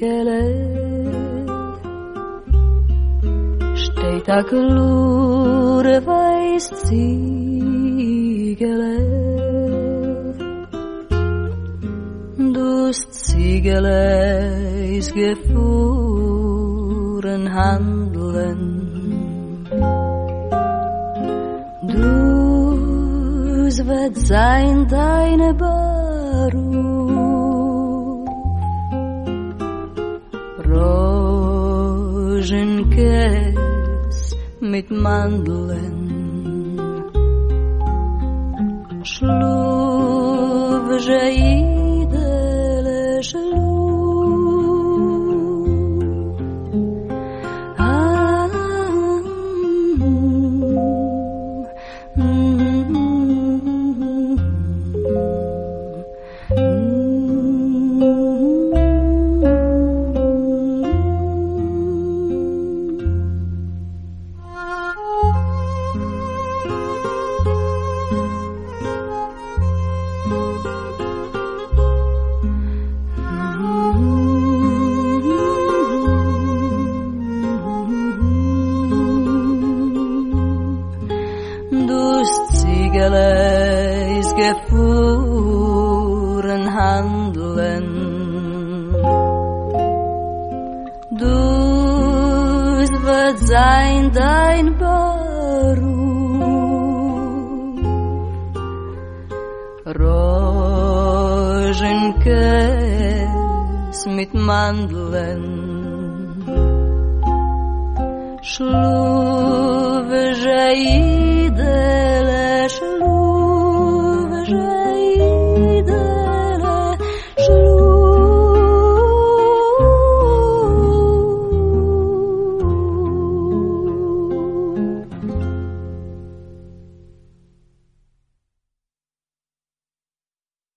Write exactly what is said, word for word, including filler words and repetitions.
Ziegele steht a klure weiß Ziegele. Das Ziegele ist gefuhren handeln. Dus wird sein deine Beruf. Rosenkäs mit Mandeln. Schluf Jaidele schluf. Ah, ist gefuhren handeln. Dus wird sein dein Beruf. Rosenkäs mit Mandeln. Schluf Jaid